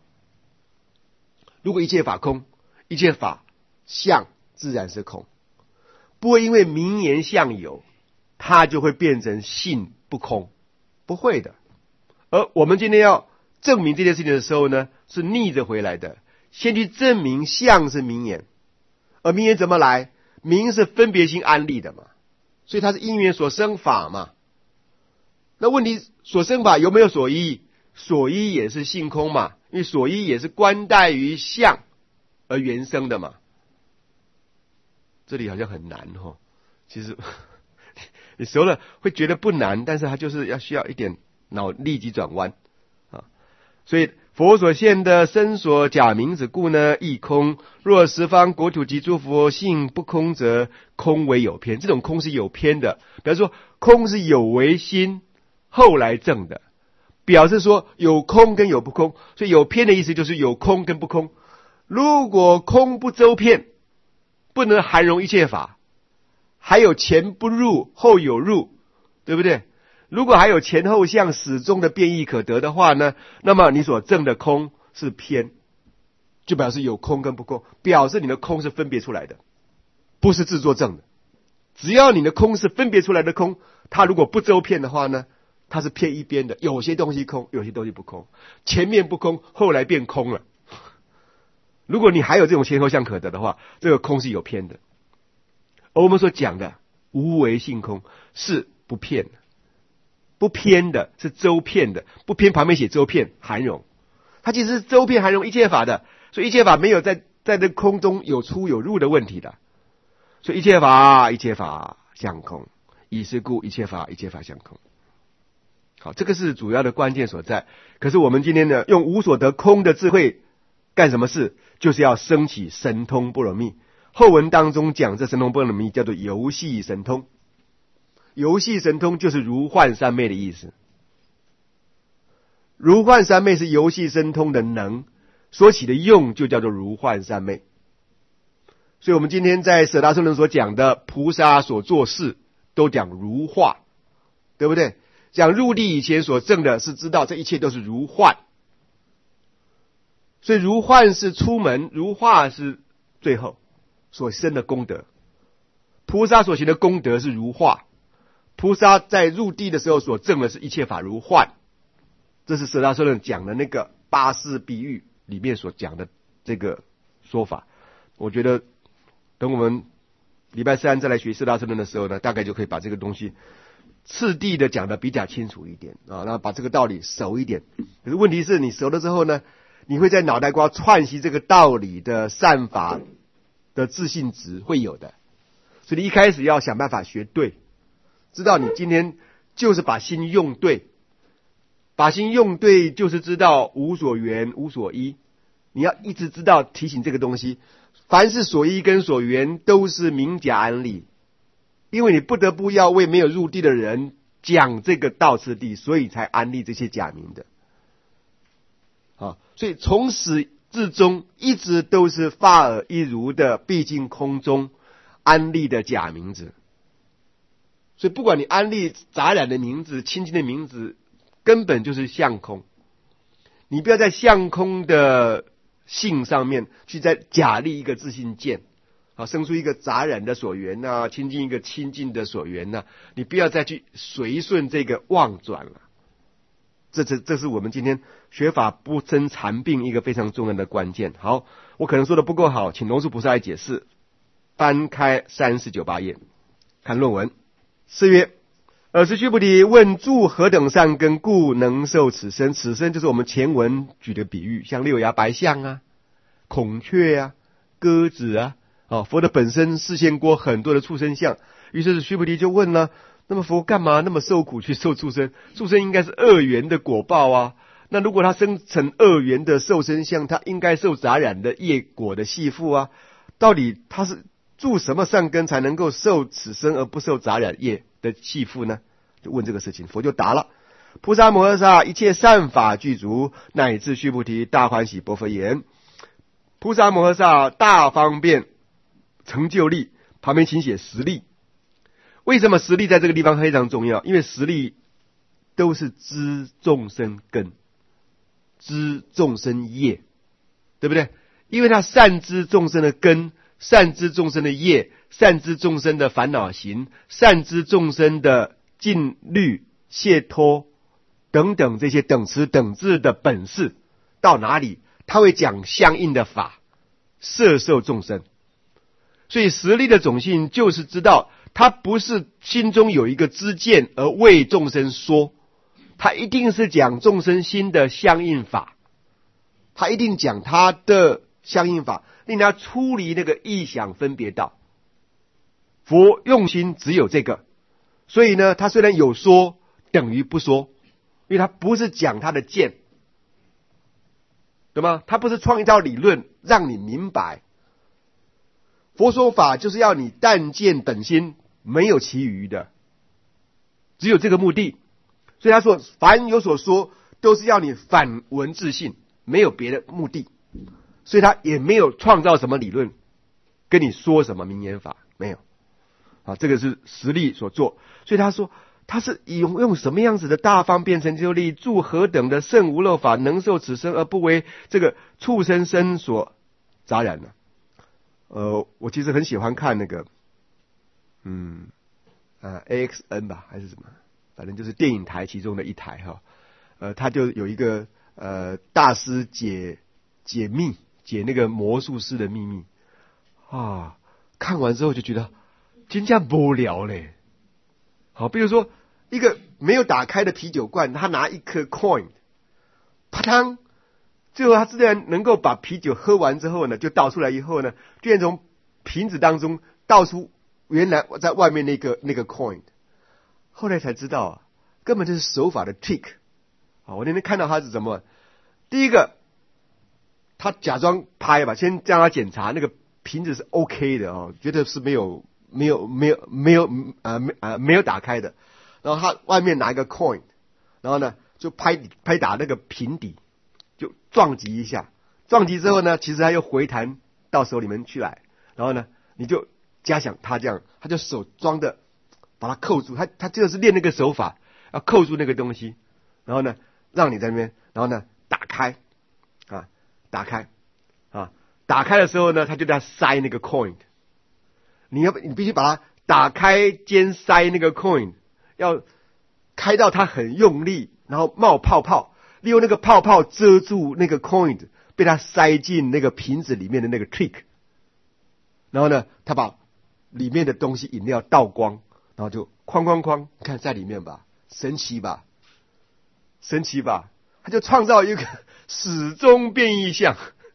如果一切法空，一切法相自然是空，不会因为名言相有，它就会变成性不空，不会的。而我们今天要证明这件事情的时候呢，是逆着回来的，先去证明相是名言，而名言怎么来？名是分别心安立的嘛，所以它是因缘所生法嘛。那问题所生法有没有所依？所依也是性空嘛，因为所依也是观待于相而原生的嘛。这里好像很难哦，其实你熟了会觉得不难，但是它就是需要一点脑力急转弯啊。所以佛所现的身所假名子故呢，亦空。若十方国土及诸佛性不空者，空为有偏。这种空是有偏的，比方说空是有为心后来证的，表示说有空跟有不空，所以有偏的意思就是有空跟不空。如果空不周遍，不能含容一切法，还有前不入后有入，对不对？如果还有前后相始终的变异可得的话呢，那么你所证的空是偏，就表示有空跟不空，表示你的空是分别出来的，不是自作证的。只要你的空是分别出来的空，它如果不周遍的话呢，它是偏一边的，有些东西空，有些东西不空，前面不空，后来变空了。如果你还有这种前后相可得的话，这个空是有偏的。而我们所讲的无为性空是不骗的，不偏的，是周遍的，不偏旁边写周遍含容，它其实是周遍含容一切法的，所以一切法没有在这空中有出有入的问题的，所以一切法相空，以是故一切法相空。好，这个是主要的关键所在。可是我们今天呢，用无所得空的智慧干什么事？就是要升起神通般若蜜。后文当中讲这神通般若蜜叫做游戏神通，游戏神通就是如幻三昧的意思。如幻三昧是游戏神通的能所起的用，就叫做如幻三昧。所以我们今天在舍大圣人所讲的菩萨所做事都讲如化，对不对？讲入地以前所证的是知道这一切都是如幻，所以如幻是出门，如化是最后所生的功德。菩萨所行的功德是如化，菩萨在入地的时候所证的是一切法如幻。这是舍大圣人讲的那个八识比喻里面所讲的这个说法。我觉得等我们礼拜三再来学舍大圣人的时候呢，大概就可以把这个东西次第的讲的比较清楚一点啊，然后把这个道理熟一点。可是问题是你熟了之后呢，你会在脑袋瓜串习这个道理的善法的自信值会有的，所以你一开始要想办法学对，知道你今天就是把心用对，把心用对就是知道无所缘无所依，你要一直知道提醒这个东西，凡是所依跟所缘都是名假安立，因为你不得不要为没有入地的人讲这个道次第，所以才安立这些假名的啊。所以从始至终一直都是法尔一如的毕竟空中安立的假名字。所以不管你安立杂染的名字清净的名字，根本就是相空。你不要在相空的性上面去再假立一个自性见生出一个杂染的所缘啊，亲近一个亲近的所缘啊，你不要再去随顺这个妄转了。这是我们今天学法不生禅病一个非常重要的关键。好，我可能说的不够好，请龙树菩萨来解释。翻开398页，看论文。是曰：尔时须菩提问住何等善根，故能受此身？此身就是我们前文举的比喻，像六牙白象啊、孔雀啊、鸽子啊。佛的本身示现过很多的畜生相，于是须菩提就问了：那么佛干嘛那么受苦去受畜生？畜生应该是恶缘的果报啊。那如果他生成恶缘的受生相，他应该受杂染的业果的系缚啊。到底他是住什么善根才能够受此身而不受杂染业的系缚呢？就问这个事情，佛就答了：菩萨摩诃萨一切善法具足，乃至须菩提大欢喜薄佛言：菩萨摩诃萨大方便成就力。旁边请写实力。为什么实力在这个地方非常重要？因为实力都是知众生根，知众生业，对不对？因为他善知众生的根，善知众生的业，善知众生的烦恼行，善知众生的禁律、解脱等等这些等持等质的本事，到哪里他会讲相应的法，摄受众生。所以实力的种性就是知道，他不是心中有一个知见而为众生说，他一定是讲众生心的相应法，他一定讲他的相应法，令他出离那个异想分别道。佛用心只有这个，所以呢，他虽然有说，等于不说，因为他不是讲他的见，对吗？他不是创一套理论让你明白。佛说法就是要你但见等心，没有其余的，只有这个目的。所以他说凡有所说都是要你反闻自性，没有别的目的。所以他也没有创造什么理论跟你说什么名言法，没有。这个是实力所做。所以他说他是用什么样子的大方便成就力，住何等的圣无漏法，能受此身而不为这个畜生身所杂染呢？我其实很喜欢看那个AXN 吧，还是什么，反正就是电影台其中的一台哈。他就有一个大师解密，解那个魔术师的秘密啊。看完之后就觉得真这样无聊嘞。好，比如说一个没有打开的啤酒罐，他拿一颗 coin， 啪嗒，最后他自然能够把啤酒喝完之后呢，就倒出来以后呢，居然从瓶子当中倒出原来在外面那个 coin。 后来才知道啊，根本就是手法的 trick。 我那天看到他是怎么，第一个他假装拍吧，先让他检查那个瓶子是 OK 的觉得是没有打开的，然后他外面拿一个 coin， 然后呢就拍打那个瓶底，就撞击一下，撞击之后呢，其实他又回弹到手里面去来，然后呢你就假想他这样，他就手装的把它扣住，他就是练那个手法，要扣住那个东西，然后呢让你在那边，然后呢打开的时候呢，他就在塞那个 coin。 你必须把它打开兼塞那个 coin， 要开到它很用力，然后冒泡泡，利用那个泡泡遮住那个 coin 被它塞进那个瓶子里面的那个 trick。 然后呢他把里面的东西饮料倒光，然后就哐，你看在里面吧，神奇吧，他就创造一个始终变异相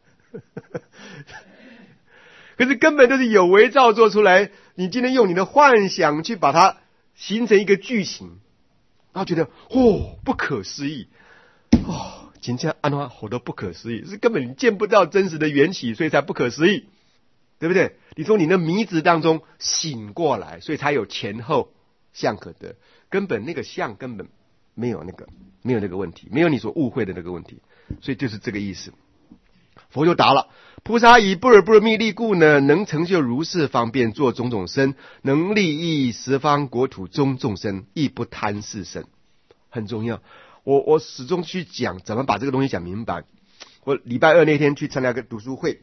可是根本就是有为造作出来，你今天用你的幻想去把它形成一个剧情，然后觉得不可思议今天安话好多不可思议，是根本你见不到真实的缘起，所以才不可思议，对不对？你从你的迷子当中醒过来，所以才有前后相可得，根本那个相根本没有那个问题，没有你所误会的那个问题，所以就是这个意思。佛就答了：菩萨以般若波罗蜜力故呢，能成就如是方便做种种身，能利益十方国土中众生，亦不贪世身。很重要，我始终去讲怎么把这个东西讲明白。我礼拜二那天去参加个读书会，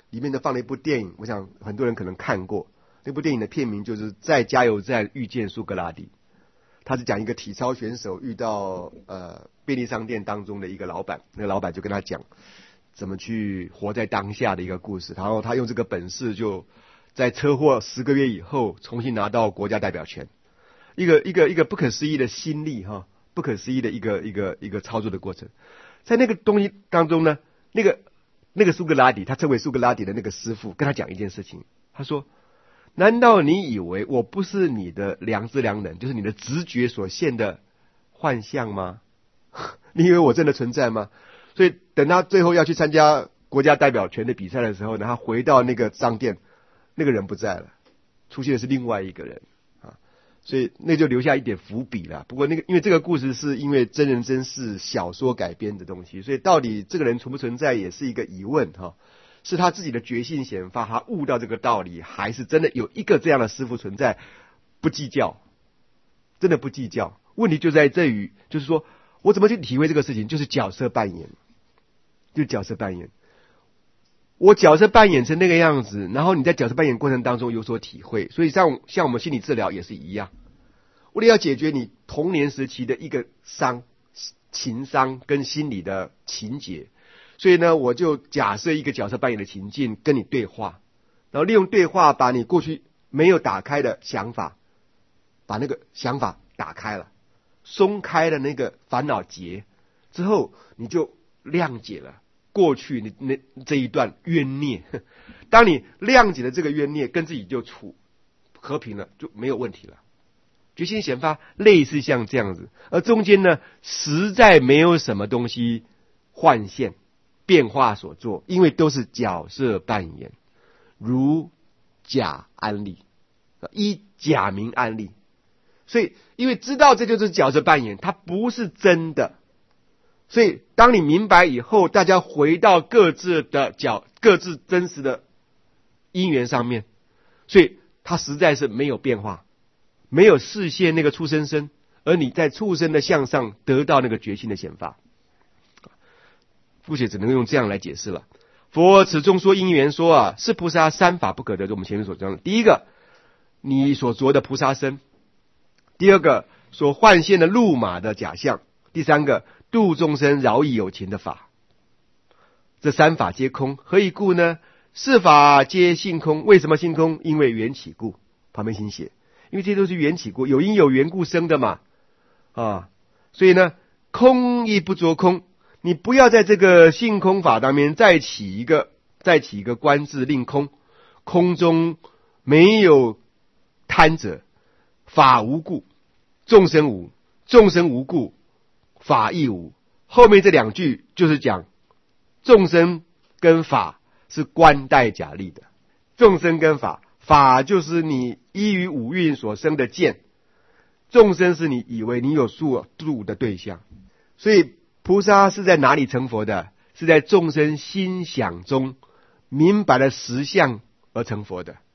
里面的放了一部电影，我想很多人可能看过。那部电影的片名就是在加油站遇见苏格拉底。他是讲一个体操选手遇到便利商店当中的一个老板，那个老板就跟他讲怎么去活在当下的一个故事，然后他用这个本事就在车祸10个月以后重新拿到国家代表权，一个不可思议的心力哈，不可思议的一个操作的过程。在那个东西当中呢，那个苏格拉底，他称为苏格拉底的那个师傅跟他讲一件事情，他说：难道你以为我不是你的良知良能，就是你的直觉所现的幻象吗？你以为我真的存在吗？所以等他最后要去参加国家代表权的比赛的时候呢，他回到那个商店，那个人不在了，出现的是另外一个人啊，所以那就留下一点伏笔了。不过因为这个故事是因为真人真事小说改编的东西，所以到底这个人存不存在也是一个疑问哈。是他自己的觉性显发，他悟到这个道理，还是真的有一个这样的师傅存在？不计较，真的不计较。问题就在这于，就是说我怎么去体会这个事情，就是角色扮演，就是角色扮演。我角色扮演成那个样子，然后你在角色扮演过程当中有所体会。所以像我们心理治疗也是一样，为了要解决你童年时期的一个伤、情伤跟心理的情节。所以呢，我就假设一个角色扮演的情境跟你对话，然后利用对话把你过去没有打开的想法，把那个想法打开了，松开了那个烦恼结之后，你就谅解了过去你这一段冤孽。当你谅解了这个冤孽，跟自己就和平了，就没有问题了。觉心显发类似像这样子，而中间呢，实在没有什么东西幻现变化所做，因为都是角色扮演，如假安利，依假名安利。所以因为知道这就是角色扮演，它不是真的，所以当你明白以后，大家回到各自真实的因缘上面，所以它实在是没有变化，没有视现那个畜生身，而你在畜生的相上得到那个觉性的显发。姑且只能用这样来解释了。佛此中说因缘说啊，是菩萨三法不可得，就我们前面所讲的。第一个，你所着的菩萨身；第二个，所幻现的鹿马的假象；第三个，度众生饶益有情的法。这三法皆空，何以故呢？四法皆性空。为什么性空？因为缘起故。旁边请写，因为这些都是缘起故，有因有缘故生的嘛啊，所以呢，空亦不着空。你不要在这个性空法当面再起一个观字令空，空中没有贪者，法无故，众生无，众生无故，法亦无。后面这两句就是讲众生跟法是关带假立的，众生跟法，法就是你依于五蕴所生的见，众生是你以为你有宿住的对象。所以菩萨是在哪里成佛的？是在众生心想中明白了实相而成佛的。